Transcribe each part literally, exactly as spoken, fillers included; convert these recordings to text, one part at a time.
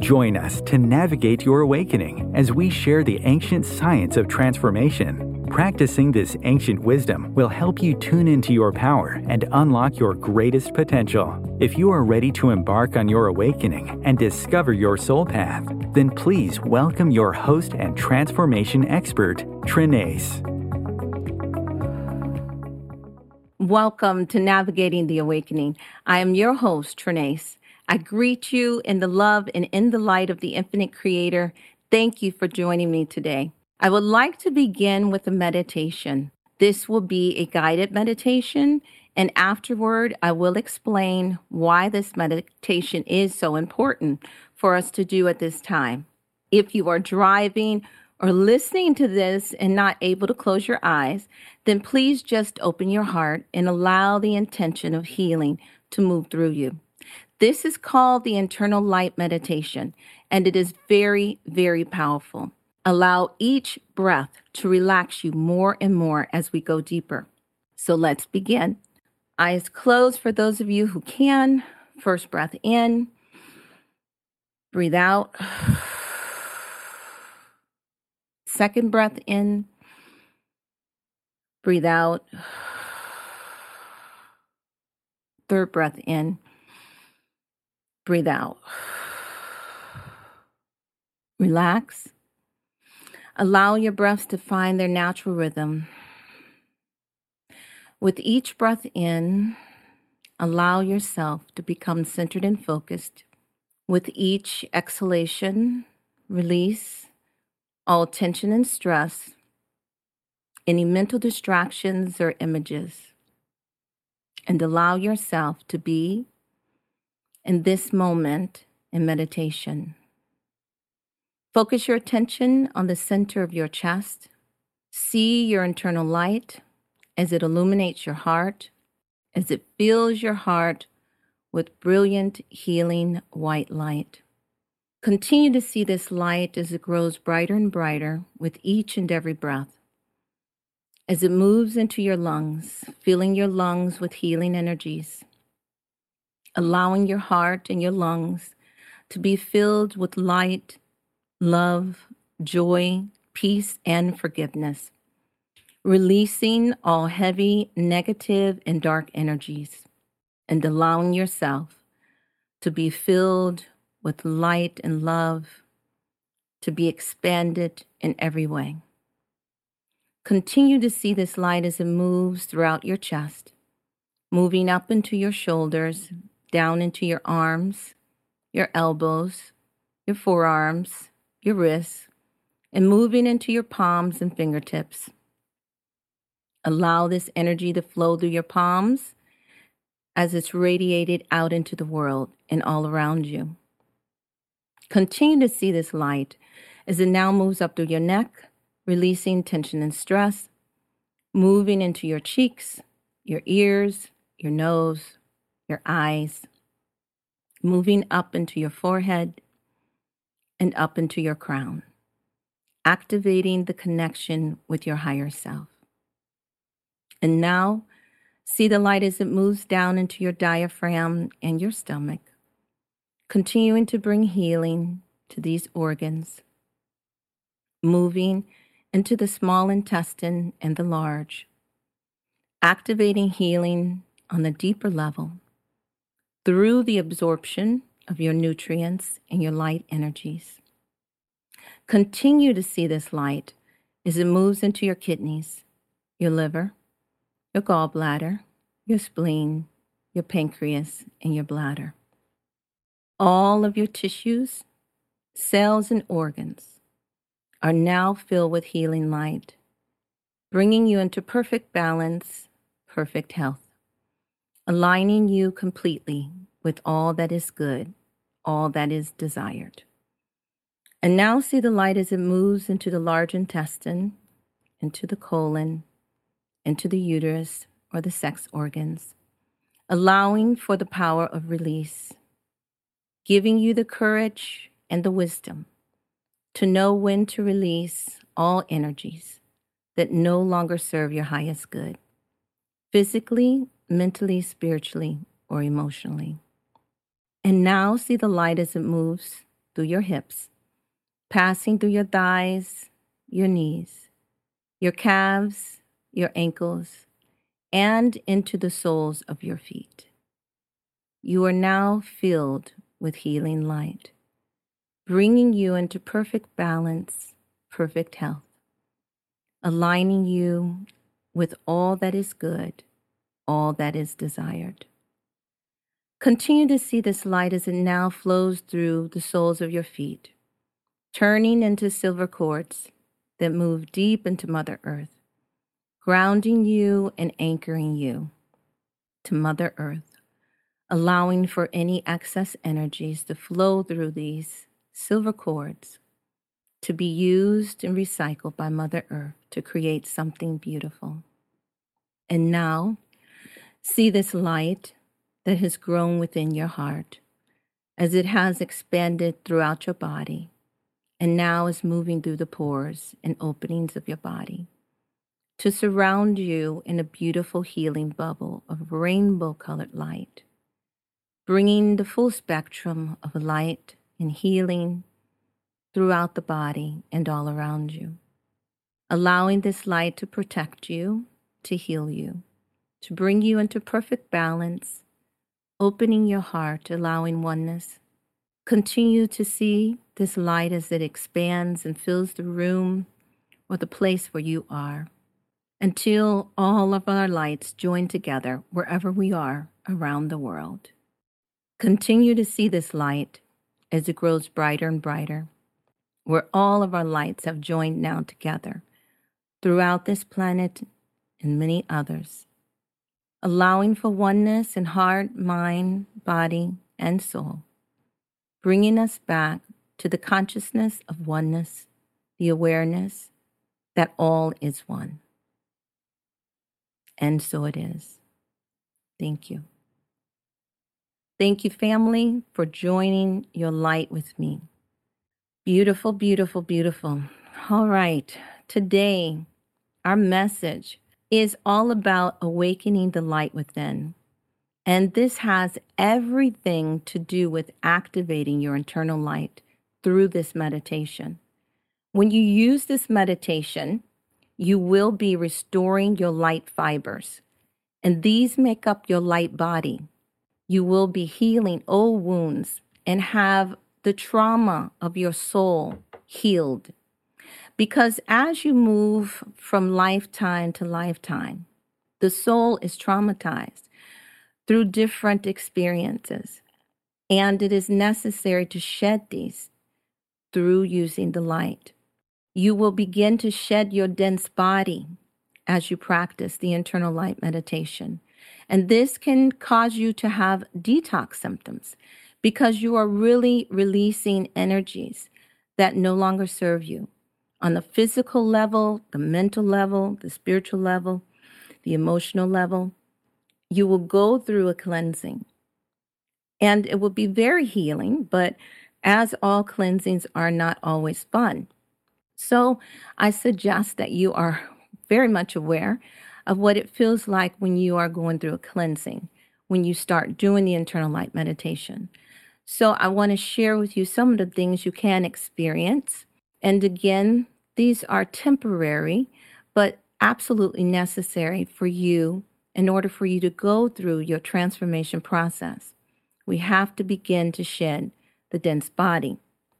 Join us to navigate your awakening as we share the ancient science of transformation. Practicing this ancient wisdom will help you tune into your power and unlock your greatest potential. If you are ready to embark on your awakening and discover your soul path, then please welcome your host and transformation expert, Trenace. Welcome to Navigating the Awakening. I am your host, Trenace. I greet you in the love and in the light of the infinite creator. Thank you for joining me today. I would like to begin with a meditation. This will be a guided meditation, and afterward, I will explain why this meditation is so important for us to do at this time. If you are driving or listening to this and not able to close your eyes, then please just open your heart and allow the intention of healing to move through you. This is called the internal light meditation, and it is very, very powerful. Allow each breath to relax you more and more as we go deeper. So let's begin. Eyes closed for those of you who can. First breath in. Breathe out. Second breath in. Breathe out. Third breath in. Breathe out. Relax. Allow your breaths to find their natural rhythm. With each breath in, allow yourself to become centered and focused. With each exhalation, release all tension and stress, any mental distractions or images, and allow yourself to be in this moment in meditation. Focus your attention on the center of your chest. See your internal light as it illuminates your heart, as it fills your heart with brilliant, healing white light. Continue to see this light as it grows brighter and brighter with each and every breath. As it moves into your lungs, filling your lungs with healing energies, allowing your heart and your lungs to be filled with light, love, joy, peace, and forgiveness, releasing all heavy, negative, and dark energies, and allowing yourself to be filled with light and love, to be expanded in every way. Continue to see this light as it moves throughout your chest, moving up into your shoulders, down into your arms, your elbows, your forearms, your wrists, and moving into your palms and fingertips. Allow this energy to flow through your palms as it's radiated out into the world and all around you. Continue to see this light as it now moves up through your neck, releasing tension and stress, moving into your cheeks, your ears, your nose, your eyes, moving up into your forehead and up into your crown, activating the connection with your higher self. And now, see the light as it moves down into your diaphragm and your stomach, continuing to bring healing to these organs, moving into the small intestine and the large, activating healing on the deeper level through the absorption of your nutrients and your light energies. Continue to see this light as it moves into your kidneys, your liver, your gallbladder, your spleen, your pancreas, and your bladder. All of your tissues, cells, and organs are now filled with healing light, bringing you into perfect balance, perfect health, aligning you completely with all that is good, all that is desired. And now see the light as it moves into the large intestine, into the colon, into the uterus or the sex organs, allowing for the power of release, giving you the courage and the wisdom to know when to release all energies that no longer serve your highest good, physically, mentally, spiritually, or emotionally. And now see the light as it moves through your hips, passing through your thighs, your knees, your calves, your ankles, and into the soles of your feet. You are now filled with healing light, bringing you into perfect balance, perfect health, aligning you with all that is good, all that is desired. Continue to see this light as it now flows through the soles of your feet, turning into silver cords that move deep into Mother Earth, grounding you and anchoring you to Mother Earth, allowing for any excess energies to flow through these silver cords to be used and recycled by Mother Earth to create something beautiful. And now, see this light that has grown within your heart as it has expanded throughout your body and now is moving through the pores and openings of your body to surround you in a beautiful healing bubble of rainbow-colored light, bringing the full spectrum of light and healing throughout the body and all around you, allowing this light to protect you, to heal you, to bring you into perfect balance, opening your heart, allowing oneness. Continue to see this light as it expands and fills the room or the place where you are, until all of our lights join together wherever we are around the world. Continue to see this light as it grows brighter and brighter, where all of our lights have joined now together throughout this planet and many others, allowing for oneness in heart, mind, body, and soul, bringing us back to the consciousness of oneness, the awareness that all is one. And so it is. Thank you. Thank you, family, for joining your light with me. Beautiful, beautiful, beautiful. All right. Today, our message is all about awakening the light within. And this has everything to do with activating your internal light through this meditation. When you use this meditation, you will be restoring your light fibers, and these make up your light body. You will be healing old wounds and have the trauma of your soul healed. Because as you move from lifetime to lifetime, the soul is traumatized through different experiences, and it is necessary to shed these through using the light. You will begin to shed your dense body as you practice the internal light meditation. And this can cause you to have detox symptoms because you are really releasing energies that no longer serve you on the physical level, the mental level, the spiritual level, the emotional level. You will go through a cleansing, and it will be very healing, but as all cleansings are not always fun. So I suggest that you are very much aware of what it feels like when you are going through a cleansing, when you start doing the internal light meditation. So I want to share with you some of the things you can experience. And again, these are temporary, but absolutely necessary for you in order for you to go through your transformation process. We have to begin to shed the dense body.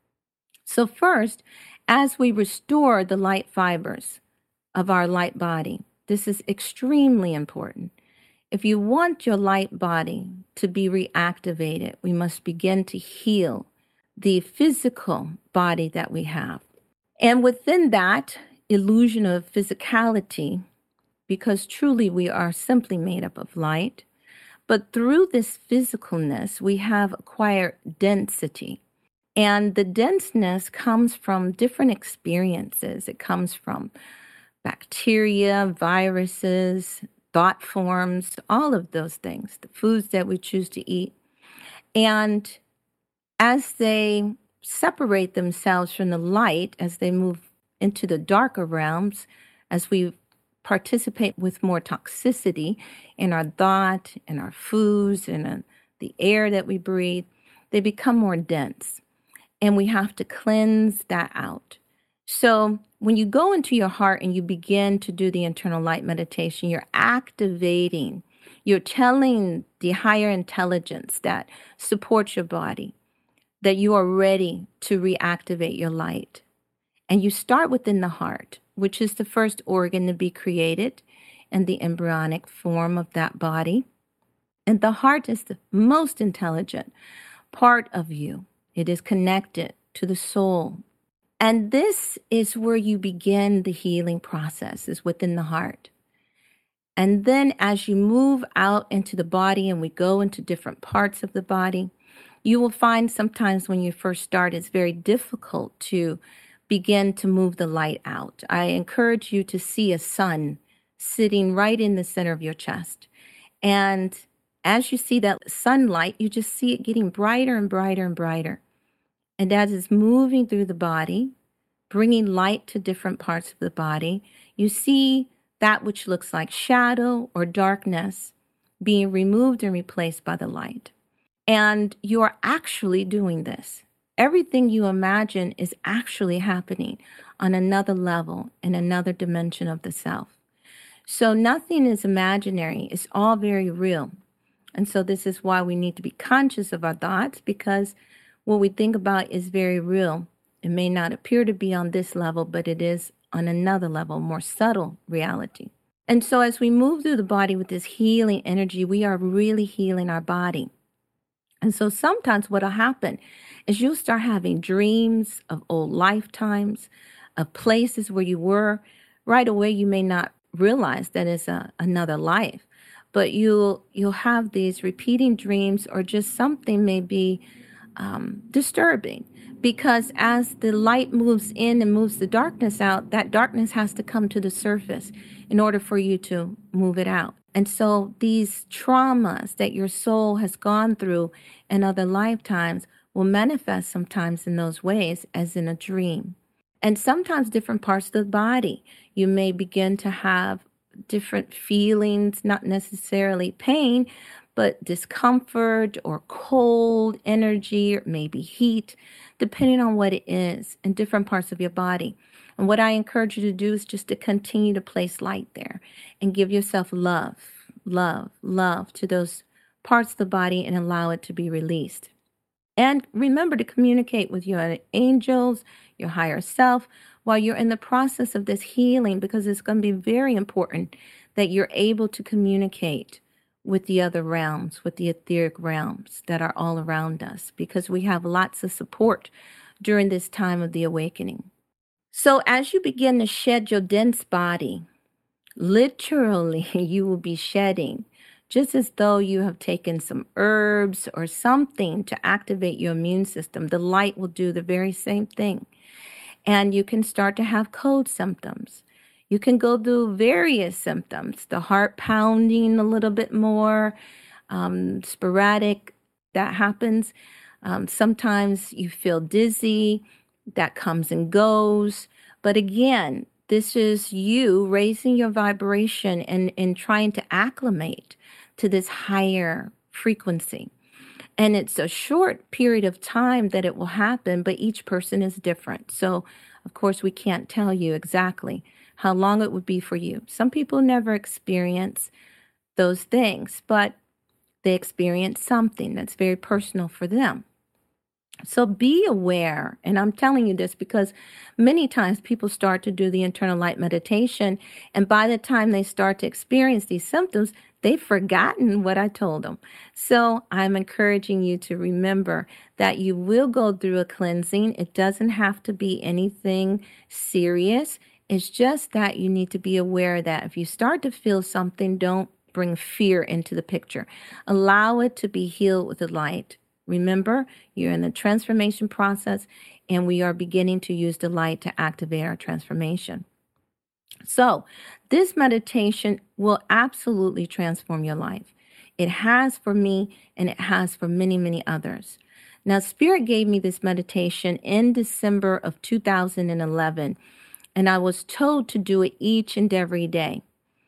So first, as we restore the light fibers of our light body, this is extremely important. If you want your light body to be reactivated, we must begin to heal the physical body that we have. And within that illusion of physicality, because truly we are simply made up of light, but through this physicalness, we have acquired density. And the denseness comes from different experiences. It comes from bacteria, viruses, thought forms, all of those things, the foods that we choose to eat. And as they separate themselves from the light, as they move into the darker realms, as we participate with more toxicity in our thought, in our foods, in uh, the air that we breathe, they become more dense. and we have to cleanse that out. So when you go into your heart and you begin to do the internal light meditation, you're activating, you're telling the higher intelligence that supports your body that you are ready to reactivate your light. And you start within the heart, which is the first organ to be created in the embryonic form of that body. And the heart is the most intelligent part of you. It is connected to the soul. And this is where you begin the healing process, is within the heart. And then as you move out into the body and we go into different parts of the body, you will find sometimes when you first start, it's very difficult to begin to move the light out. I encourage you to see a sun sitting right in the center of your chest. And as you see that sunlight, you just see it getting brighter and brighter and brighter. And as it's moving through the body, bringing light to different parts of the body, you see that which looks like shadow or darkness being removed and replaced by the light. And you are actually doing this. Everything you imagine is actually happening on another level, in another dimension of the self. So nothing is imaginary. It's all very real. And so this is why we need to be conscious of our thoughts, because what we think about is very real. It may not appear to be on this level, but it is on another level, more subtle reality. And so as we move through the body with this healing energy, we are really healing our body. And so sometimes what will happen is you'll start having dreams of old lifetimes, of places where you were. Right away, you may not realize that it's a, another life, but you'll you'll have these repeating dreams, or just something may be um, disturbing. Because as the light moves in and moves the darkness out, that darkness has to come to the surface in order for you to move it out. And so these traumas that your soul has gone through in other lifetimes will manifest sometimes in those ways as in a dream. And sometimes different parts of the body, you may begin to have different feelings, not necessarily pain, but discomfort or cold energy, or maybe heat, depending on what it is in different parts of your body. And what I encourage you to do is just to continue to place light there and give yourself love, love, love to those parts of the body and allow it to be released. And remember to communicate with your angels, your higher self, while you're in the process of this healing, because it's going to be very important that you're able to communicate with the other realms, with the etheric realms that are all around us, because we have lots of support during this time of the awakening. So as you begin to shed your dense body, literally you will be shedding, just as though you have taken some herbs or something to activate your immune system. The light will do the very same thing. And you can start to have cold symptoms. You can go through various symptoms, the heart pounding a little bit more, um, sporadic, that happens. Um, sometimes you feel dizzy, that comes and goes. But again, this is you raising your vibration and, and trying to acclimate to this higher frequency. And it's a short period of time that it will happen, but each person is different. So, of course, we can't tell you exactly how long it would be for you. Some people never experience those things, but they experience something that's very personal for them. So be aware, and I'm telling you this because many times people start to do the internal light meditation, and by the time they start to experience these symptoms, they've forgotten what I told them. So I'm encouraging you to remember that you will go through a cleansing. It doesn't have to be anything serious. It's just that you need to be aware that if you start to feel something, don't bring fear into the picture. Allow it to be healed with the light. Remember, you're in the transformation process, and we are beginning to use the light to activate our transformation. So this meditation will absolutely transform your life. It has for me, and it has for many, many others. Now, Spirit gave me this meditation in December of two thousand eleven, and I was told to do it each and every day,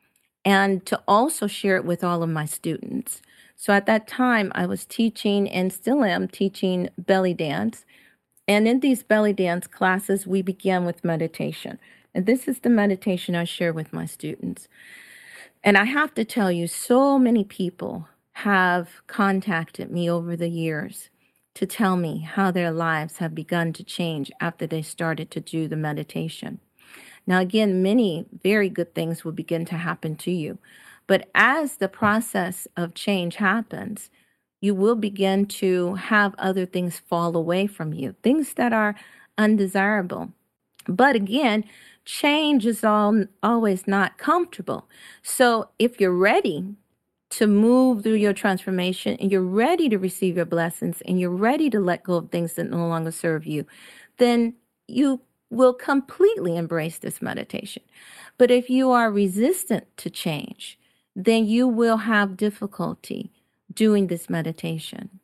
and to also share it with all of my students. So at that time, I was teaching, and still am teaching, belly dance. And in these belly dance classes, we begin with meditation. And this is the meditation I share with my students. And I have to tell you, so many people have contacted me over the years to tell me how their lives have begun to change after they started to do the meditation. Now, again, many very good things will begin to happen to you. But as the process of change happens, you will begin to have other things fall away from you, things that are undesirable. But again, change is all, always not comfortable. So if you're ready to move through your transformation and you're ready to receive your blessings and you're ready to let go of things that no longer serve you, then you will completely embrace this meditation. But if you are resistant to change, then you will have difficulty doing this meditation.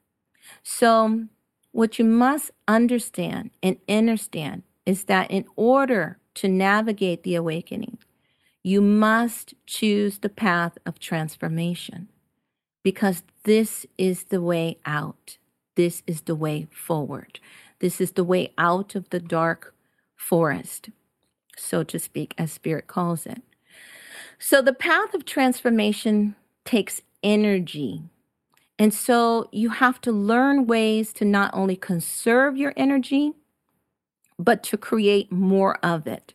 So what you must understand and understand is that in order to navigate the awakening, you must choose the path of transformation, because this is the way out. This is the way forward. This is the way out of the dark forest, so to speak, as Spirit calls it. So the path of transformation takes energy. And so you have to learn ways to not only conserve your energy, but to create more of it.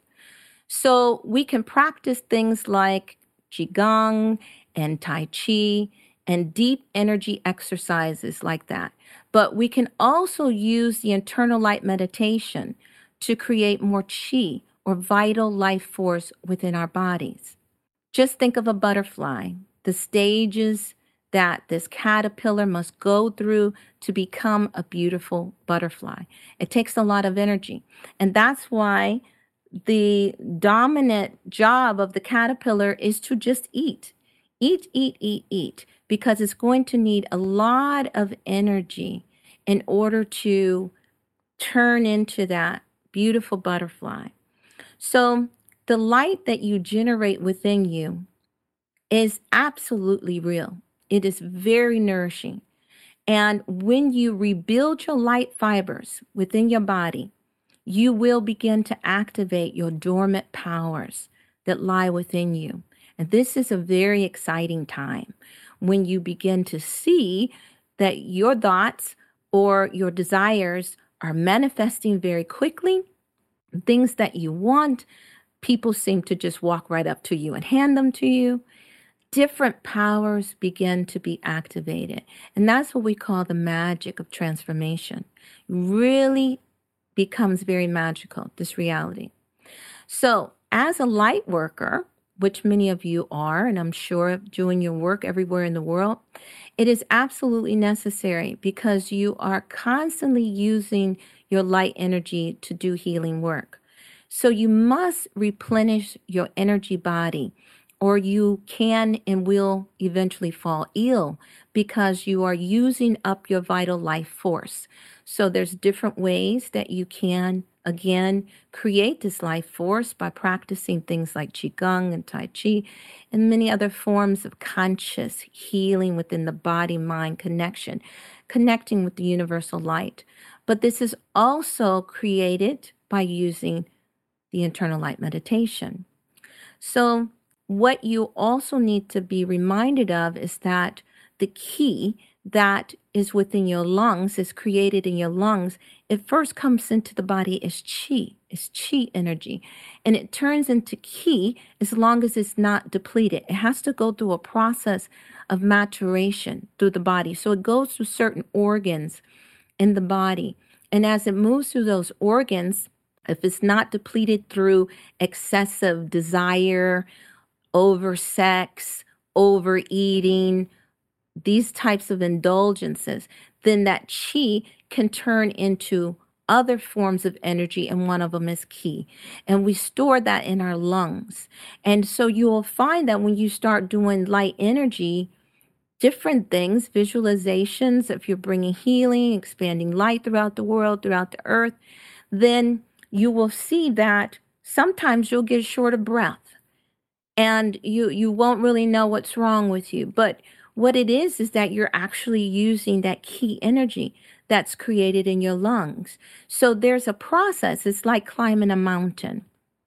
So we can practice things like Qigong and Tai Chi and deep energy exercises like that. But we can also use the internal light meditation to create more Qi, or vital life force, within our bodies. Just think of a butterfly, the stages that this caterpillar must go through to become a beautiful butterfly. It takes a lot of energy. And that's why the dominant job of the caterpillar is to just eat. Eat, eat, eat, eat, because it's going to need a lot of energy in order to turn into that beautiful butterfly. So the light that you generate within you is absolutely real. It is very nourishing. And when you rebuild your light fibers within your body, you will begin to activate your dormant powers that lie within you. And this is a very exciting time when you begin to see that your thoughts or your desires are manifesting very quickly. Things that you want, people seem to just walk right up to you and hand them to you. Different powers begin to be activated. And that's what we call the magic of transformation. Really becomes very magical, this reality. So as a light worker, which many of you are, and I'm sure doing your work everywhere in the world, it is absolutely necessary, because you are constantly using your light energy to do healing work. So you must replenish your energy body, or you can and will eventually fall ill because you are using up your vital life force. So there's different ways that you can, again, create this life force by practicing things like Qigong and Tai Chi and many other forms of conscious healing within the body-mind connection, connecting with the universal light. But this is also created by using the internal light meditation. So what you also need to be reminded of is that the key that is within your lungs, is created in your lungs, it first comes into the body as Qi, is Qi energy. And it turns into Qi as long as it's not depleted. It has to go through a process of maturation through the body. So it goes through certain organs in the body. And as it moves through those organs, if it's not depleted through excessive desire, over sex, overeating, these types of indulgences, then that Qi can turn into other forms of energy, and one of them is Qi. And we store that in our lungs. And so you will find that when you start doing light energy, different things, visualizations, if you're bringing healing, expanding light throughout the world, throughout the earth, then you will see that sometimes you'll get short of breath and you, you won't really know what's wrong with you. But What it is, is that you're actually using that key energy that's created in your lungs. So there's a process. It's like climbing a mountain.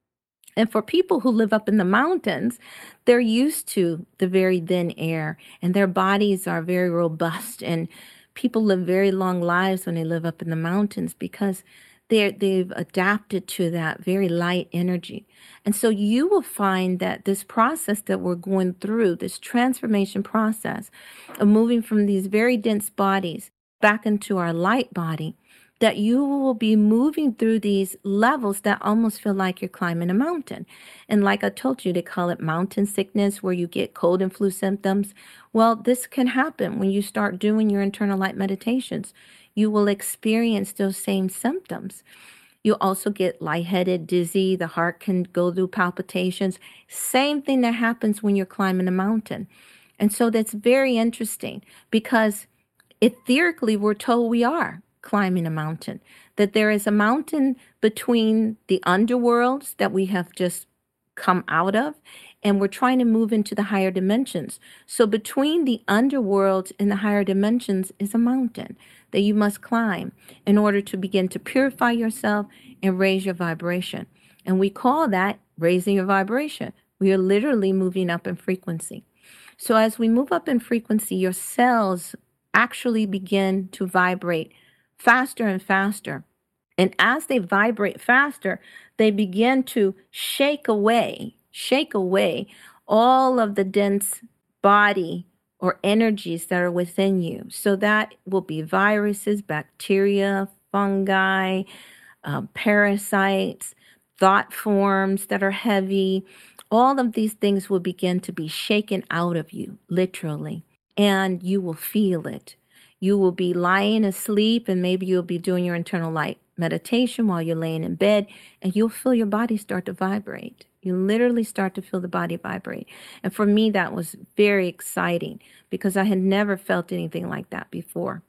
And for people who live up in the mountains, they're used to the very thin air, and their bodies are very robust. And people live very long lives when they live up in the mountains because they're, they've adapted to that very light energy. And so you will find that this process that we're going through, this transformation process of moving from these very dense bodies back into our light body, that you will be moving through these levels that almost feel like you're climbing a mountain. And like I told you, they call it mountain sickness, where you get cold and flu symptoms. Well, this can happen when you start doing your internal light meditations. You will experience those same symptoms. You also get lightheaded, dizzy. The heart can go through palpitations. Same thing that happens when you're climbing a mountain. And so that's very interesting because etherically, we're told we are climbing a mountain, that there is a mountain between the underworlds that we have just come out of, and we're trying to move into the higher dimensions. So between the underworld and the higher dimensions is a mountain that you must climb in order to begin to purify yourself and raise your vibration. And we call that raising your vibration. We are literally moving up in frequency. So as we move up in frequency, your cells actually begin to vibrate faster and faster. And as they vibrate faster, they begin to shake away, shake away all of the dense body or energies that are within you. So that will be viruses, bacteria, fungi, uh, parasites, thought forms that are heavy. All of these things will begin to be shaken out of you, literally, and you will feel it. You will be lying asleep, and maybe you'll be doing your internal light meditation while you're laying in bed, and you'll feel your body start to vibrate. You literally start to feel the body vibrate. And for me, that was very exciting because I had never felt anything like that before.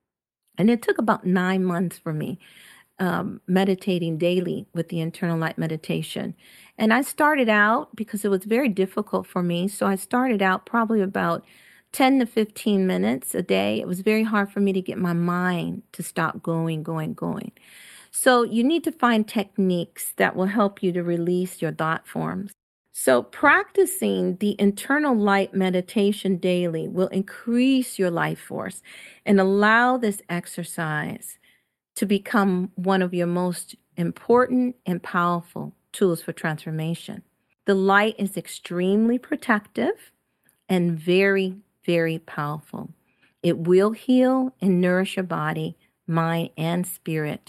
And it took about nine months for me um, meditating daily with the internal light meditation. And I started out because it was very difficult for me. So I started out probably about ten to fifteen minutes a day. It was very hard for me to get my mind to stop going, going, going. So you need to find techniques that will help you to release your thought forms. So practicing the internal light meditation daily will increase your life force and allow this exercise to become one of your most important and powerful tools for transformation. The light is extremely protective and very very powerful. It will heal and nourish your body, mind, and spirit.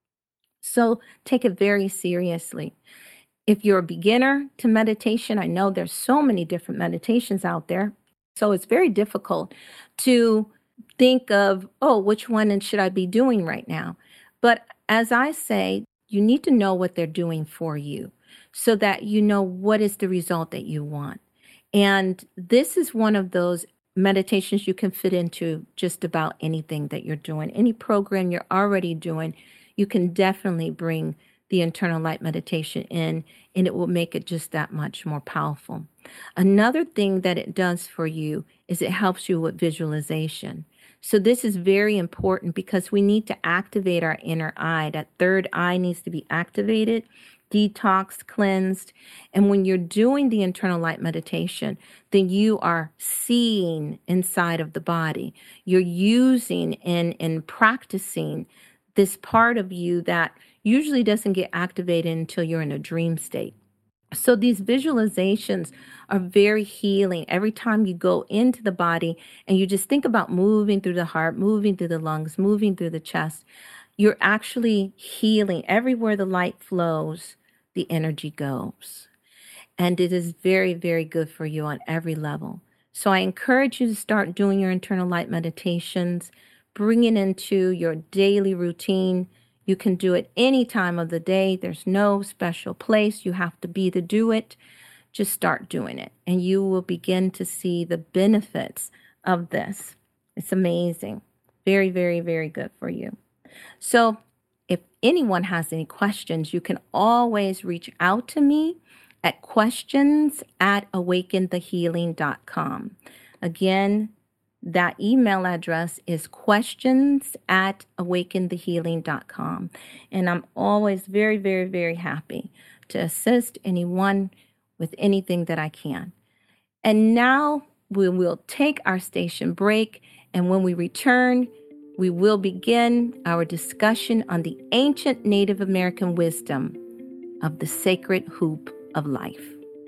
So take it very seriously. If you're a beginner to meditation, I know there's so many different meditations out there. So it's very difficult to think of, oh, which one should I be doing right now? But as I say, you need to know what they're doing for you so that you know what is the result that you want. And this is one of those meditations you can fit into just about anything that you're doing. Any program you're already doing, you can definitely bring the internal light meditation in, and it will make it just that much more powerful. Another thing that it does for you is it helps you with visualization. So this is very important because we need to activate our inner eye. That third eye needs to be activated, detoxed, cleansed. And when you're doing the internal light meditation, then you are seeing inside of the body. You're using and, and practicing this part of you that usually doesn't get activated until you're in a dream state. So these visualizations are very healing. Every time you go into the body and you just think about moving through the heart, moving through the lungs, moving through the chest, you're actually healing. Everywhere the light flows, the energy goes. And it is very, very good for you on every level. So I encourage you to start doing your internal light meditations, bring it into your daily routine. You can do it any time of the day. There's no special place you have to be to do it. Just start doing it, and you will begin to see the benefits of this. It's amazing. Very, very, very good for you. So if anyone has any questions, you can always reach out to me at questions at awaken the healing dot com. Again, That email address is questions at awaken the healing dot com. And I'm always very, very, very happy to assist anyone with anything that I can. And now we will take our station break. And when we return, we will begin our discussion on the ancient Native American wisdom of the sacred hoop of life.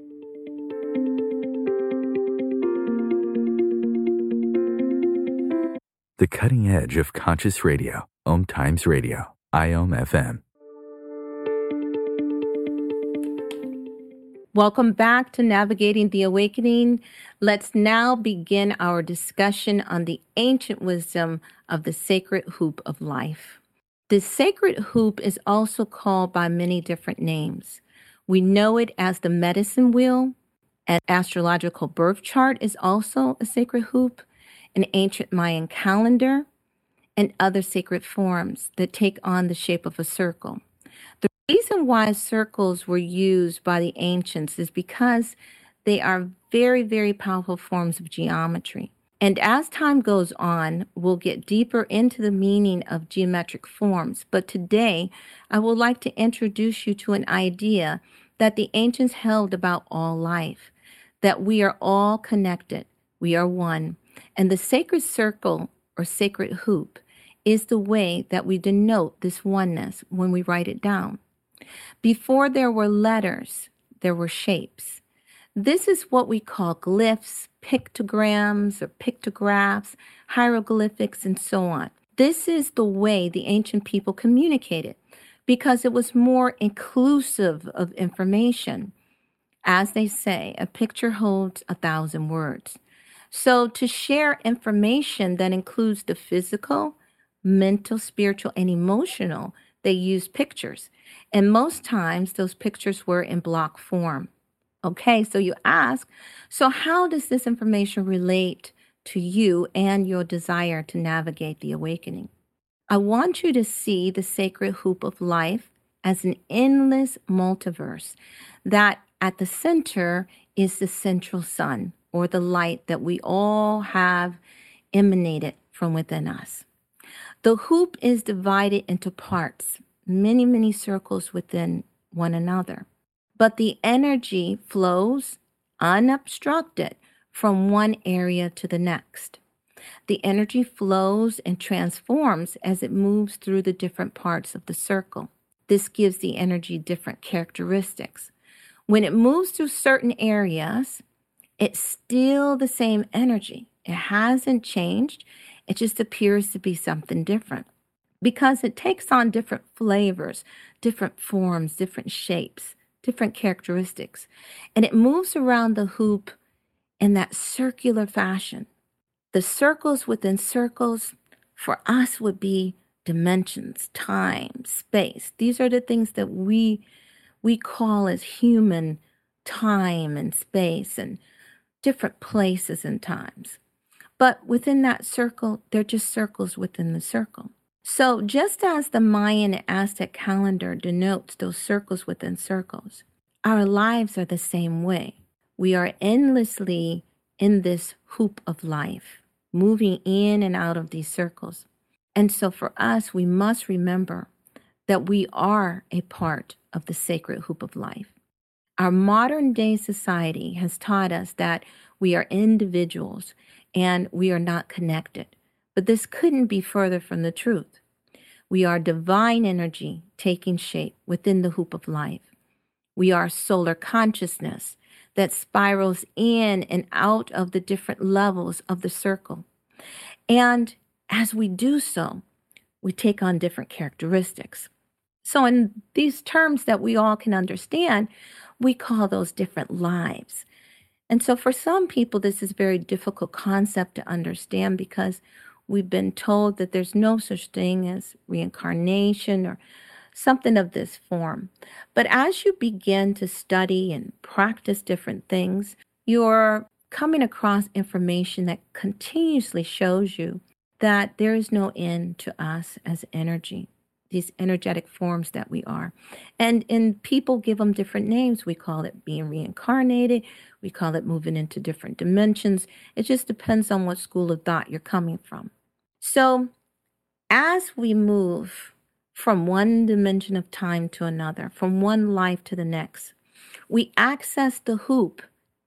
The cutting edge of conscious radio, Om Times Radio, I O M F M. Welcome back to Navigating the Awakening. Let's now begin our discussion on the ancient wisdom of the sacred hoop of life. The sacred hoop is also called by many different names. We know it as the medicine wheel. An astrological birth chart is also a sacred hoop, an ancient Mayan calendar, and other sacred forms that take on the shape of a circle. The reason why circles were used by the ancients is because they are very, very powerful forms of geometry. And as time goes on, we'll get deeper into the meaning of geometric forms. But today, I would like to introduce you to an idea that the ancients held about all life, that we are all connected, we are one. And the sacred circle or sacred hoop is the way that we denote this oneness when we write it down. Before there were letters, there were shapes. This is what we call glyphs, pictograms or pictographs, hieroglyphics, and so on. This is the way the ancient people communicated because it was more inclusive of information. As they say, a picture holds a thousand words. So to share information that includes the physical, mental, spiritual, and emotional, they used pictures. And most times those pictures were in block form. Okay, so you ask, so how does this information relate to you and your desire to navigate the awakening? I want you to see the sacred hoop of life as an endless multiverse, that at the center is the central sun, or the light that we all have emanated from within us. The hoop is divided into parts, many, many circles within one another. But the energy flows unobstructed from one area to the next. The energy flows and transforms as it moves through the different parts of the circle. This gives the energy different characteristics. When it moves through certain areas, it's still the same energy. It hasn't changed. It just appears to be something different because it takes on different flavors, different forms, different shapes, different characteristics. And it moves around the hoop in that circular fashion. The circles within circles for us would be dimensions, time, space. These are the things that we we call as human time and space and different places and times. But within that circle, they're just circles within the circle. So just as the Mayan and Aztec calendar denotes those circles within circles, our lives are the same way. We are endlessly in this hoop of life, moving in and out of these circles. And so for us, we must remember that we are a part of the sacred hoop of life. Our modern day society has taught us that we are individuals and we are not connected. But this couldn't be further from the truth. We are divine energy taking shape within the hoop of life. We are solar consciousness that spirals in and out of the different levels of the circle. And as we do so, we take on different characteristics. So in these terms that we all can understand, we call those different lives. And so for some people, this is a very difficult concept to understand because we've been told that there's no such thing as reincarnation or something of this form. But as you begin to study and practice different things, you're coming across information that continuously shows you that there is no end to us as energy. these energetic forms that we are. And and people give them different names. We call it being reincarnated. We call it moving into different dimensions. It just depends on what school of thought you're coming from. So as we move from one dimension of time to another, from one life to the next, we access the hoop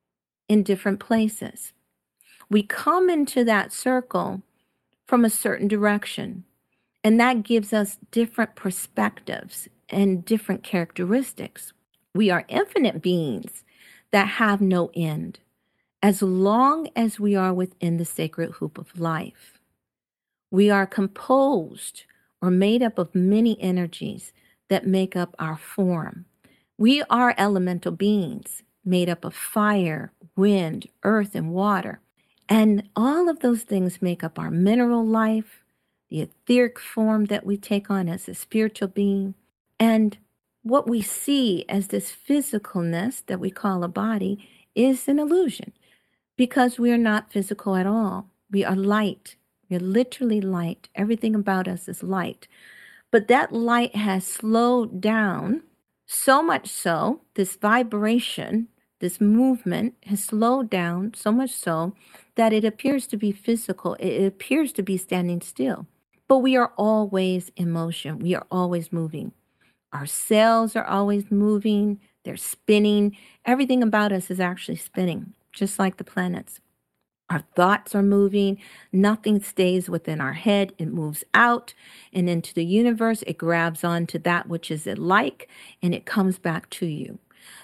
in different places. We come into that circle from a certain direction, and that gives us different perspectives and different characteristics. We are infinite beings that have no end, as long as we are within the sacred hoop of life. We are composed or made up of many energies that make up our form. We are elemental beings made up of fire, wind, earth, and water. And all of those things make up our mineral life, the etheric form that we take on as a spiritual being, and what we see as this physicalness that we call a body is an illusion, because we are not physical at all. We are light. We are literally light. Everything about us is light. But that light has slowed down so much so, this vibration, this movement has slowed down so much so that it appears to be physical. It appears to be standing still. But we are always in motion. We are always moving. Our cells are always moving. They're spinning. Everything about us is actually spinning, just like the planets. Our thoughts are moving. Nothing stays within our head. It moves out and into the universe. It grabs onto that which is it like, and it comes back to you.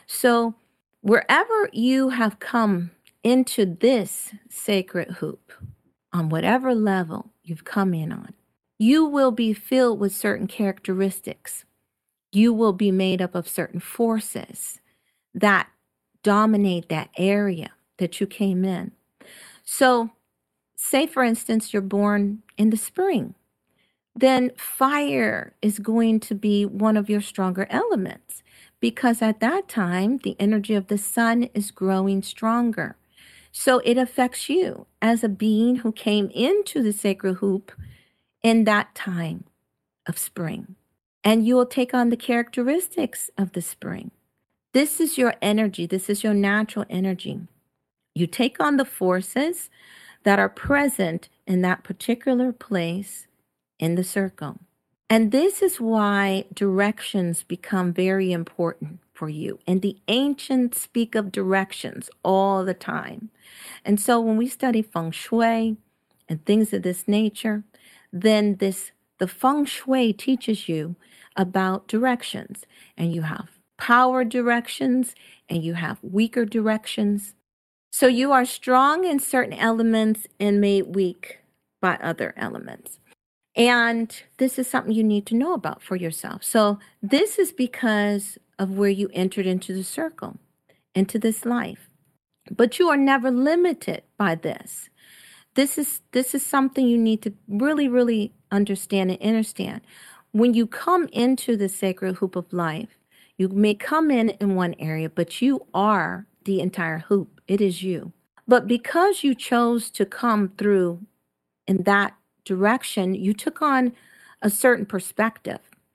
So wherever you have come into this sacred hoop, on whatever level you've come in on, you will be filled with certain characteristics. You will be made up of certain forces that dominate that area that you came in. So, say for instance, you're born in the spring, then fire is going to be one of your stronger elements, because at that time, the energy of the sun is growing stronger. So it affects you as a being who came into the sacred hoop in that time of spring. And you will take on the characteristics of the spring. This is your energy. This is your natural energy. You take on the forces that are present in that particular place in the circle. And this is why directions become very important for you. And the ancients speak of directions all the time. And so when we study feng shui and things of this nature, then this the feng shui teaches you about directions. And you have power directions and you have weaker directions. So you are strong in certain elements and made weak by other elements. And this is something you need to know about for yourself. So this is because of where you entered into the circle, into this life. But you are never limited by this. This is this is something you need to really, really understand and understand. When you come into the sacred hoop of life, you may come in in one area, but you are the entire hoop. It is you. But because you chose to come through in that direction, you took on a certain perspective.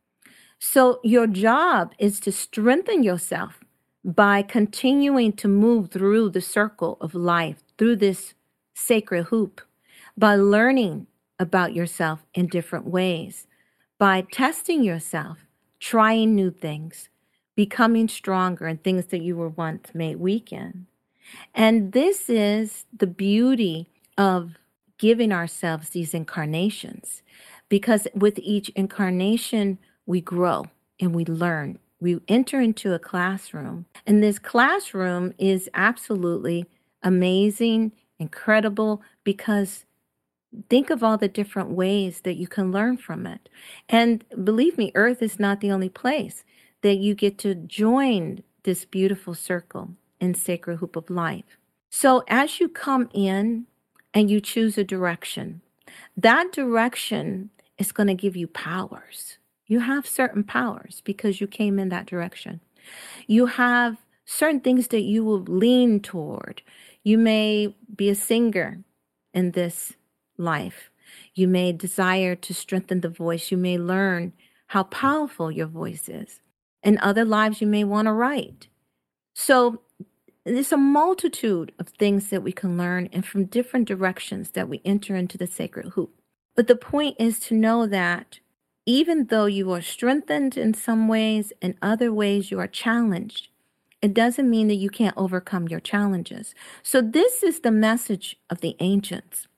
So your job is to strengthen yourself by continuing to move through the circle of life, through this sacred hoop, by learning about yourself in different ways, by testing yourself, trying new things, becoming stronger in things that you were once made weak in. And this is the beauty of giving ourselves these incarnations, because with each incarnation, we grow and we learn. We enter into a classroom, and this classroom is absolutely amazing, incredible, because think of all the different ways that you can learn from it. And believe me, Earth is not the only place that you get to join this beautiful circle and sacred hoop of life. So as you come in and you choose a direction, that direction is going to give you powers. You have certain powers because you came in that direction. You have certain things that you will lean toward. You may be a singer in this life. You may desire to strengthen the voice. You may learn how powerful your voice is. In other lives, you may want to write. So there's a multitude of things that we can learn and from different directions that we enter into the sacred hoop. But the point is to know that even though you are strengthened in some ways, in other ways you are challenged, it doesn't mean that you can't overcome your challenges. So this is the message of the ancients,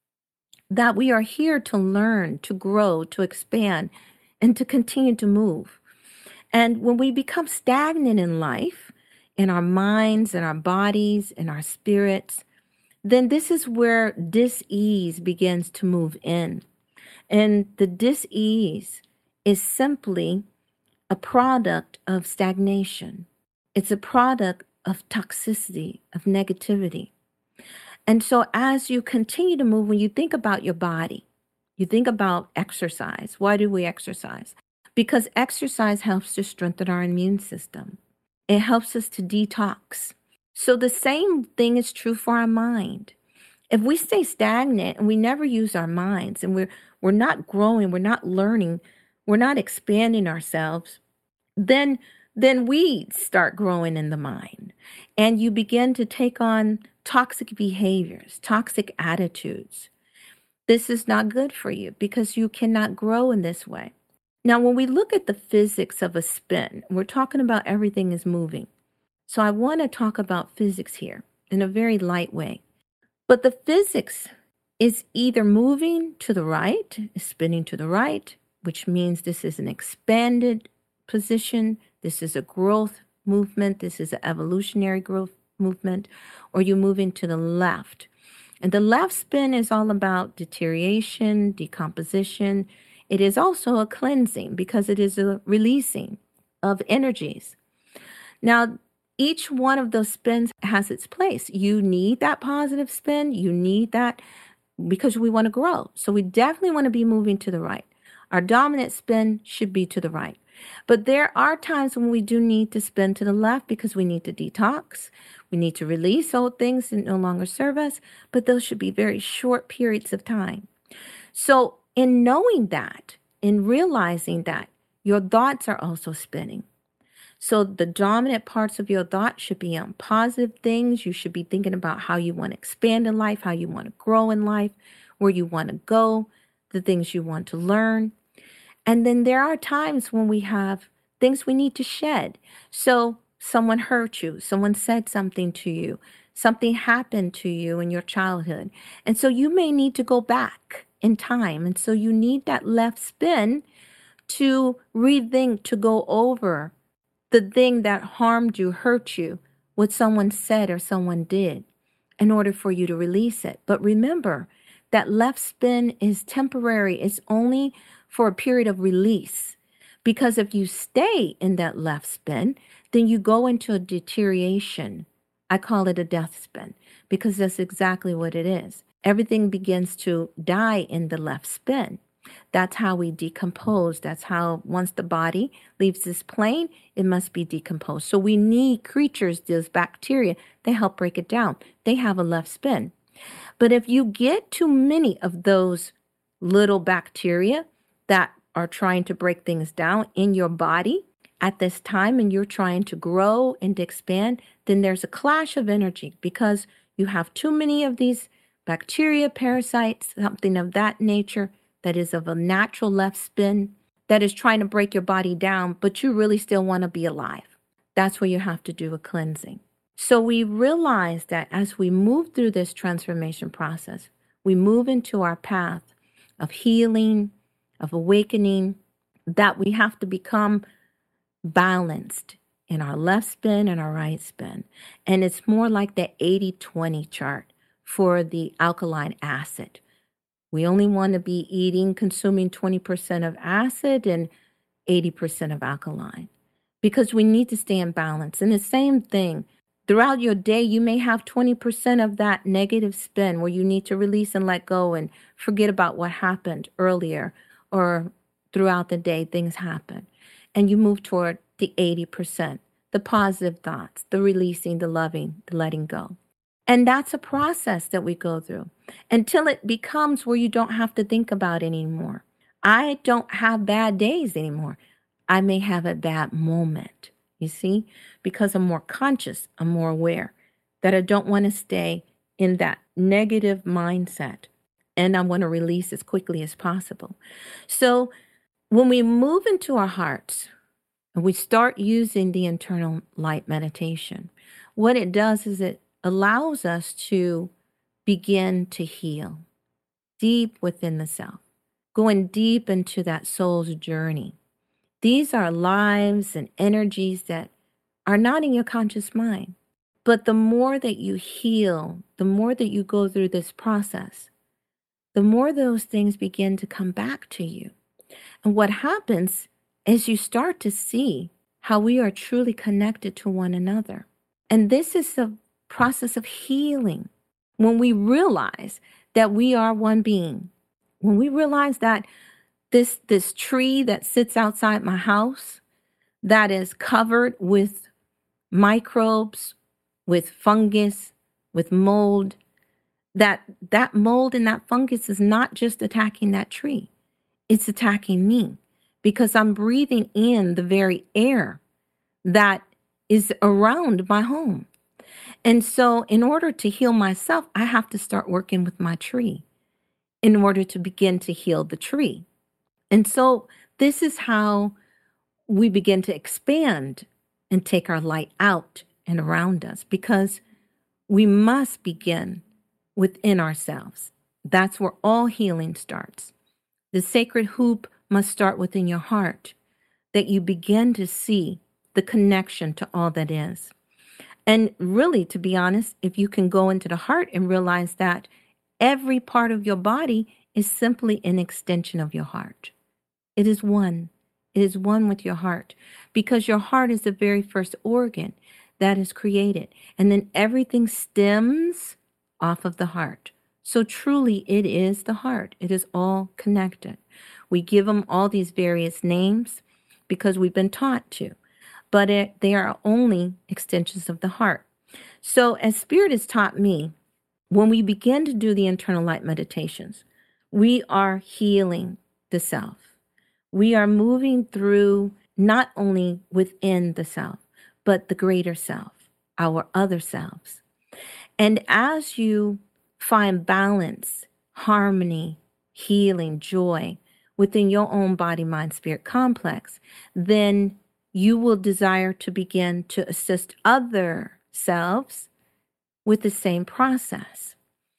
that we are here to learn, to grow, to expand, and to continue to move. And when we become stagnant in life, in our minds, in our bodies, in our spirits, then this is where dis-ease begins to move in. And the dis-ease is simply a product of stagnation. It's a product of toxicity, of negativity. And so as you continue to move, when you think about your body, you think about exercise. Why do we exercise? Because exercise helps to strengthen our immune system. It helps us to detox. So the same thing is true for our mind. If we stay stagnant and we never use our minds and we're we're not growing, we're not learning, we're not expanding ourselves, then then weeds start growing in the mind. And you begin to take on toxic behaviors, toxic attitudes. This is not good for you because you cannot grow in this way. Now, when we look at the physics of a spin, we're talking about everything is moving. So I want to talk about physics here in a very light way. But the physics is either moving to the right, spinning to the right, which means this is an expanded position, this is a growth movement, this is an evolutionary growth movement, or you're moving to the left. And the left spin is all about deterioration, decomposition. It is also a cleansing because it is a releasing of energies. Now, each one of those spins has its place. You need that positive spin. You need that because we want to grow. So we definitely want to be moving to the right. Our dominant spin should be to the right. But there are times when we do need to spin to the left because we need to detox. We need to release old things that no longer serve us. But those should be very short periods of time. So in knowing that, in realizing that, your thoughts are also spinning. So the dominant parts of your thought should be on positive things. You should be thinking about how you want to expand in life, how you want to grow in life, where you want to go, the things you want to learn. And then there are times when we have things we need to shed. So someone hurt you, someone said something to you, something happened to you in your childhood. And so you may need to go back in time. And so you need that left spin to rethink, to go over the thing that harmed you, hurt you, what someone said or someone did, in order for you to release it. But remember, that left spin is temporary. It's only for a period of release. Because if you stay in that left spin, then you go into a deterioration. I call it a death spin because that's exactly what it is. Everything begins to die in the left spin. That's how we decompose. That's how once the body leaves this plane, it must be decomposed. So we need creatures, those bacteria, they help break it down. They have a left spin. But if you get too many of those little bacteria that are trying to break things down in your body at this time and you're trying to grow and to expand, then there's a clash of energy because you have too many of these bacteria, parasites, something of that nature that is of a natural left spin that is trying to break your body down, but you really still want to be alive. That's where you have to do a cleansing. So we realize that as we move through this transformation process, we move into our path of healing, of awakening, that we have to become balanced in our left spin and our right spin. And it's more like the eighty twenty chart for the alkaline acid. We only want to be eating, consuming twenty percent of acid and eighty percent of alkaline because we need to stay in balance. And the same thing, throughout your day, you may have twenty percent of that negative spin where you need to release and let go and forget about what happened earlier or throughout the day, things happen. And you move toward the eighty percent, the positive thoughts, the releasing, the loving, the letting go. And that's a process that we go through until it becomes where you don't have to think about it anymore. I don't have bad days anymore. I may have a bad moment, you see, because I'm more conscious, I'm more aware that I don't want to stay in that negative mindset, and I want to release as quickly as possible. So when we move into our hearts and we start using the internal light meditation, what it does is it allows us to begin to heal deep within the self, going deep into that soul's journey. These are lives and energies that are not in your conscious mind. But the more that you heal, the more that you go through this process, the more those things begin to come back to you. And what happens is you start to see how we are truly connected to one another. And this is a process of healing. When we realize that we are one being, when we realize that this, this tree that sits outside my house, that is covered with microbes, with fungus, with mold, that that mold and that fungus is not just attacking that tree. It's attacking me because I'm breathing in the very air that is around my home. And so in order to heal myself, I have to start working with my tree in order to begin to heal the tree. And so this is how we begin to expand and take our light out and around us, because we must begin within ourselves. That's where all healing starts. The sacred hoop must start within your heart, that you begin to see the connection to all that is. And really, to be honest, if you can go into the heart and realize that every part of your body is simply an extension of your heart. It is one. It is one with your heart, because your heart is the very first organ that is created. And then everything stems off of the heart. So truly, it is the heart. It is all connected. We give them all these various names because we've been taught to, but it, they are only extensions of the heart. So as Spirit has taught me, when we begin to do the internal light meditations, we are healing the self. We are moving through not only within the self, but the greater self, our other selves. And as you find balance, harmony, healing, joy within your own body, mind, spirit complex, then you will desire to begin to assist other selves with the same process.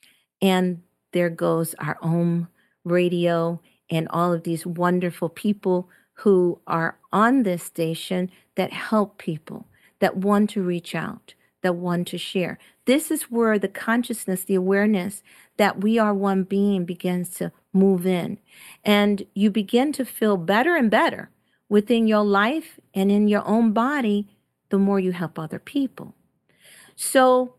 And there goes our Om Radio and all of these wonderful people who are on this station that help people, that want to reach out, that want to share. This is where the consciousness, the awareness that we are one being begins to move in. And you begin to feel better and better within your life and in your own body, the more you help other people. So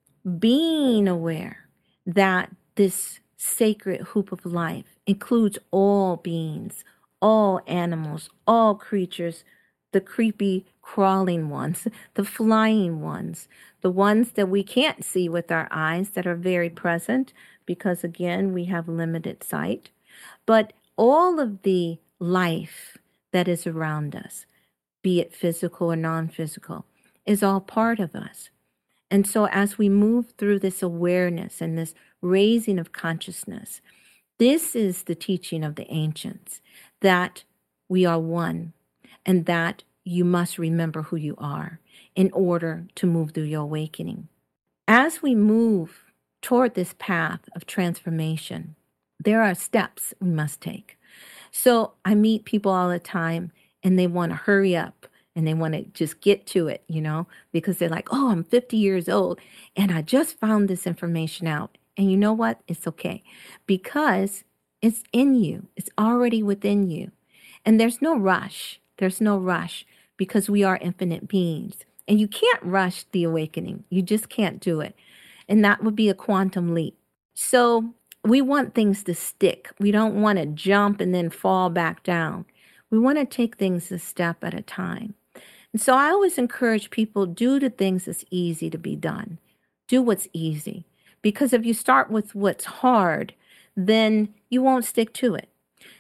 being aware that this sacred hoop of life includes all beings, all animals, all creatures, the creepy crawling ones, the flying ones, the ones that we can't see with our eyes that are very present because, again, we have limited sight. But all of the life that is around us, be it physical or non-physical, is all part of us. And so as we move through this awareness and this raising of consciousness, this is the teaching of the ancients, that we are one and that you must remember who you are in order to move through your awakening. As we move toward this path of transformation, there are steps we must take. So I meet people all the time and they want to hurry up and they want to just get to it, you know, because they're like, oh, I'm fifty years old and I just found this information out. And you know what? It's okay, because it's in you. It's already within you. And there's no rush. There's no rush because we are infinite beings. And you can't rush the awakening. You just can't do it. And that would be a quantum leap. So we want things to stick. We don't want to jump and then fall back down. We want to take things a step at a time. And so I always encourage people, do the things that's easy to be done. Do what's easy. Because if you start with what's hard, then you won't stick to it.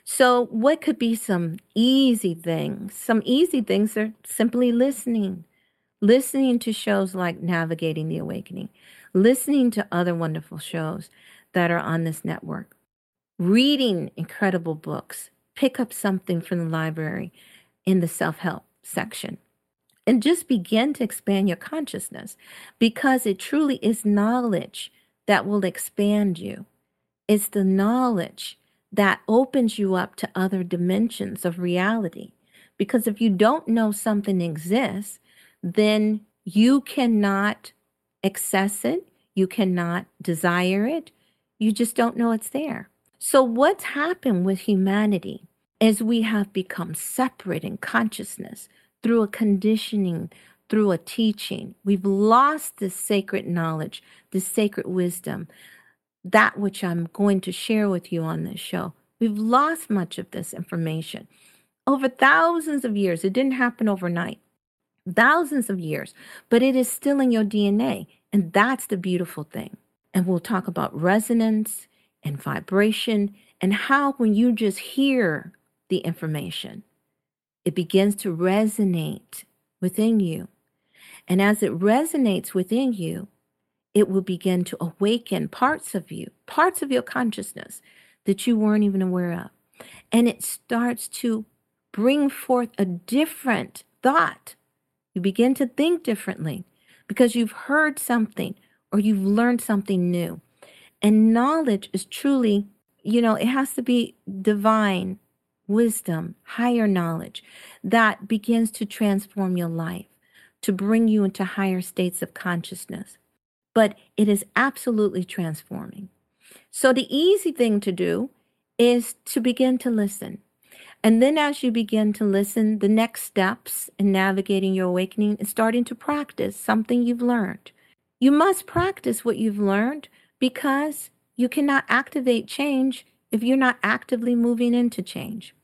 So, what could be some easy things? Some easy things are simply listening, listening to shows like Navigating the Awakening, listening to other wonderful shows that are on this network, reading incredible books, pick up something from the library in the self-help section, and just begin to expand your consciousness, because it truly is knowledge that will expand you. It's the knowledge that opens you up to other dimensions of reality. Because if you don't know something exists, then you cannot access it, you cannot desire it, you just don't know it's there. So what's happened with humanity is we have become separate in consciousness through a conditioning, through a teaching. We've lost this sacred knowledge, this sacred wisdom, that which I'm going to share with you on this show. We've lost much of this information over thousands of years. It didn't happen overnight, thousands of years, but it is still in your D N A. And that's the beautiful thing. And we'll talk about resonance and vibration and how when you just hear the information, it begins to resonate within you. And as it resonates within you, it will begin to awaken parts of you, parts of your consciousness that you weren't even aware of. And it starts to bring forth a different thought. You begin to think differently because you've heard something or you've learned something new. And knowledge is truly, you know, it has to be divine wisdom, higher knowledge that begins to transform your life, to bring you into higher states of consciousness. But it is absolutely transforming. So the easy thing to do is to begin to listen. And then as you begin to listen, the next steps in navigating your awakening is starting to practice something you've learned. You must practice what you've learned because you cannot activate change if you're not actively moving into change.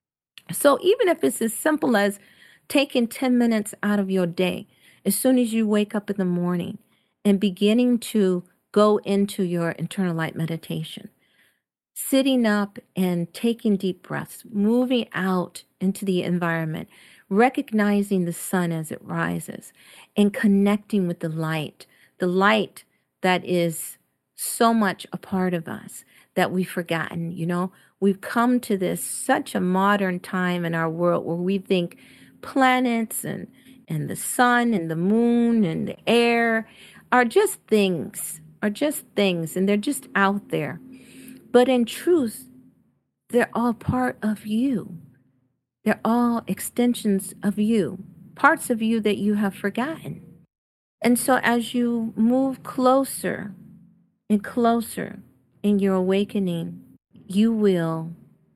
So even if it's as simple as taking ten minutes out of your day, as soon as you wake up in the morning, and beginning to go into your internal light meditation, sitting up and taking deep breaths, moving out into the environment, recognizing the sun as it rises, and connecting with the light, the light that is so much a part of us that we've forgotten. You know, we've come to this such a modern time in our world where we think planets and, and the sun and the moon and the air are just things, are just things, and they're just out there. But in truth, they're all part of you. They're all extensions of you, parts of you that you have forgotten. And so as you move closer and closer in your awakening, you will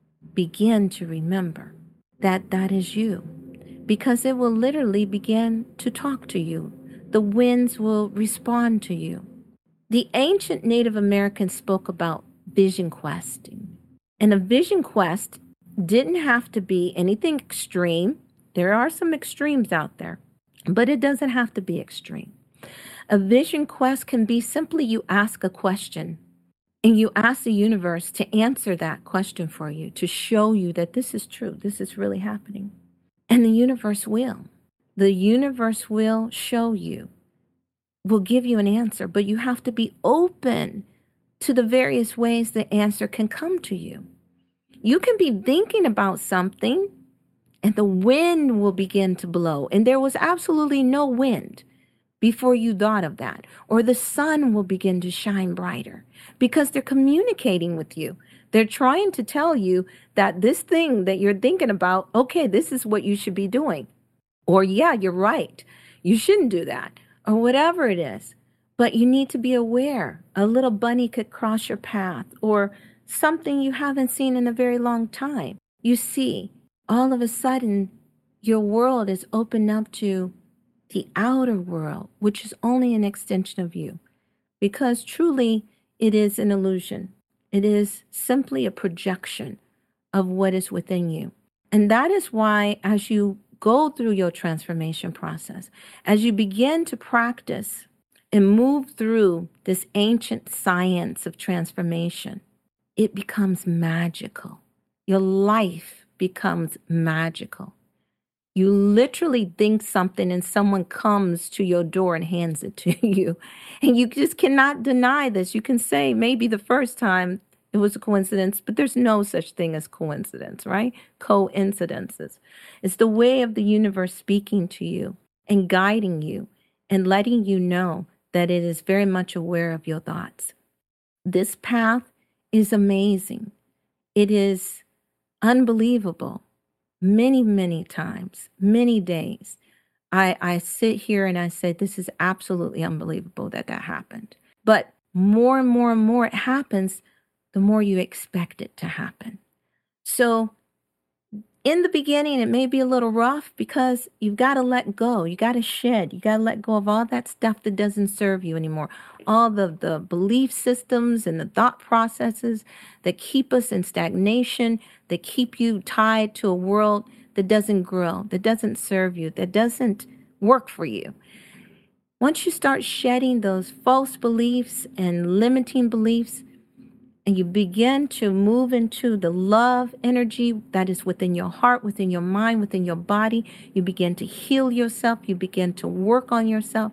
begin to remember that that is you, because it will literally begin to talk to you. The winds will respond to you. The ancient Native Americans spoke about vision questing. And a vision quest didn't have to be anything extreme. There are some extremes out there, but it doesn't have to be extreme. A vision quest can be simply you ask a question and you ask the universe to answer that question for you, to show you that this is true, this is really happening. And the universe will. The universe will show you, will give you an answer, but you have to be open to the various ways the answer can come to you. You can be thinking about something and the wind will begin to blow, and there was absolutely no wind before you thought of that. Or the sun will begin to shine brighter because they're communicating with you. They're trying to tell you that this thing that you're thinking about, okay, this is what you should be doing. Or, yeah, you're right, you shouldn't do that, or whatever it is. But you need to be aware. A little bunny could cross your path, or something you haven't seen in a very long time. You see, all of a sudden, your world is opened up to the outer world, which is only an extension of you. Because truly, it is an illusion. It is simply a projection of what is within you. And that is why, as you go through your transformation process, as you begin to practice and move through this ancient science of transformation, it becomes magical. your life becomes magical. You literally think something and someone comes to your door and hands it to you. And you just cannot deny this. You can say maybe the first time it was a coincidence, but there's no such thing as coincidence, right? Coincidences. It's the way of the universe speaking to you and guiding you and letting you know that it is very much aware of your thoughts. This path is amazing. It is unbelievable. Many, many times, many days, I, I sit here and I say, this is absolutely unbelievable that that happened. But more and more and more it happens, the more you expect it to happen. So in the beginning, it may be a little rough because you've got to let go. You got to shed. You got to let go of all that stuff that doesn't serve you anymore. All the, the belief systems and the thought processes that keep us in stagnation, that keep you tied to a world that doesn't grow, that doesn't serve you, that doesn't work for you. Once you start shedding those false beliefs and limiting beliefs, and you begin to move into the love energy that is within your heart, within your mind, within your body. You begin to heal yourself. You begin to work on yourself.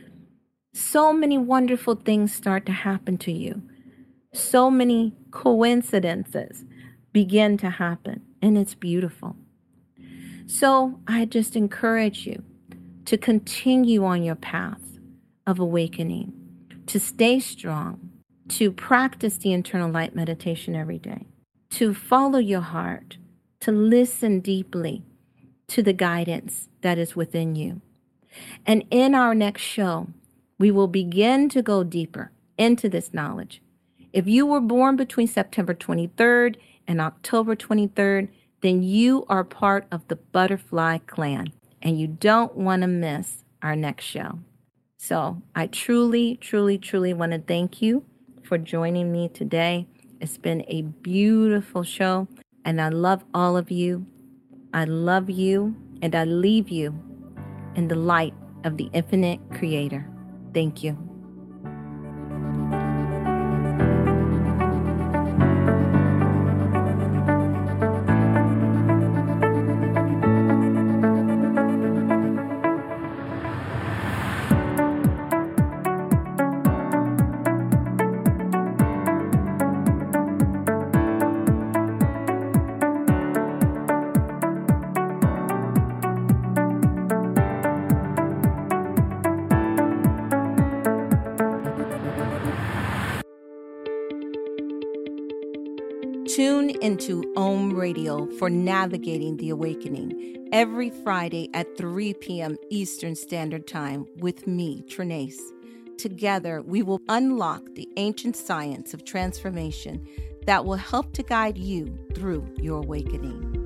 So many wonderful things start to happen to you. So many coincidences begin to happen, and it's beautiful. So I just encourage you to continue on your path of awakening, to stay strong, to practice the internal light meditation every day, to follow your heart, to listen deeply to the guidance that is within you. And in our next show, we will begin to go deeper into this knowledge. If you were born between September twenty-third and October twenty-third, then you are part of the Butterfly Clan, and you don't want to miss our next show. So I truly, truly, truly want to thank you for joining me today. It's been a beautiful show, and I love all of you. I love you, and I leave you in the light of the infinite creator. Thank you. Tune into Om Radio for Navigating the Awakening every Friday at three p.m. Eastern Standard Time with me, Trinace. Together, we will unlock the ancient science of transformation that will help to guide you through your awakening.